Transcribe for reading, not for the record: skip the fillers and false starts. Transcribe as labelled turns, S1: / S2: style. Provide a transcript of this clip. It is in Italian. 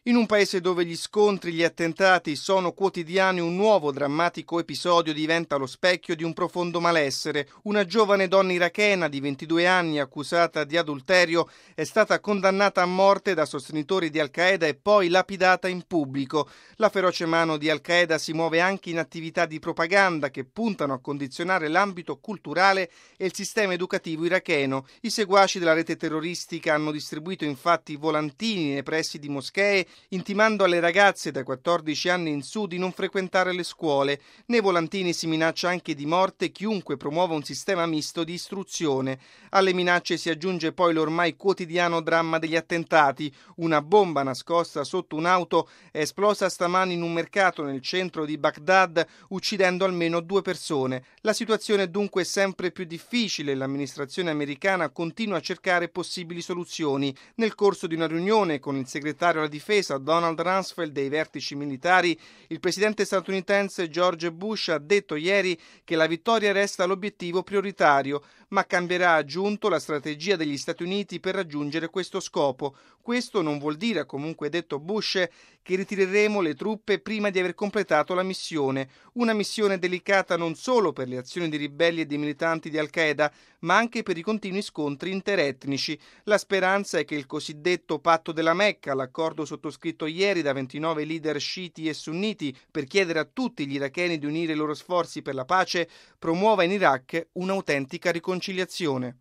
S1: In un paese dove gli scontri e gli attentati sono quotidiani, un nuovo drammatico episodio diventa lo specchio di un profondo malessere. Una giovane donna irachena di 22 anni accusata di adulterio è stata condannata a morte da sostenitori di Al-Qaeda e poi lapidata in pubblico. La feroce mano di Al-Qaeda si muove anche in attività di propaganda che puntano a condizionare l'ambito culturale e il sistema educativo iracheno. I seguaci della rete terroristica hanno distribuito infatti volantini nei pressi di moschee intimando alle ragazze da 14 anni in su di non frequentare le scuole. Nei volantini si minaccia anche di morte chiunque promuova un sistema misto di istruzione. Alle minacce si aggiunge poi l'ormai quotidiano dramma degli attentati. Una bomba nascosta sotto un'auto è esplosa stamani in un mercato nel centro di Baghdad, uccidendo almeno 2 persone. La situazione è dunque sempre più difficile e l'amministrazione americana continua a cercare possibili soluzioni. Nel corso di una riunione con il segretario alla difesa Donald Rumsfeld dei vertici militari, il presidente statunitense George Bush ha detto ieri che la vittoria resta l'obiettivo prioritario, ma cambierà, ha aggiunto, la strategia degli Stati Uniti per raggiungere questo scopo. Questo non vuol dire, ha comunque detto Bush, che ritireremo le truppe prima di aver completato la missione. Una missione delicata non solo per le azioni di ribelli e di militanti di Al-Qaeda, ma anche per i continui scontri interetnici. La speranza è che il cosiddetto patto della Mecca, l'accordo sottoscritto ieri da 29 leader sciiti e sunniti per chiedere a tutti gli iracheni di unire i loro sforzi per la pace, promuova in Iraq un'autentica riconciliazione.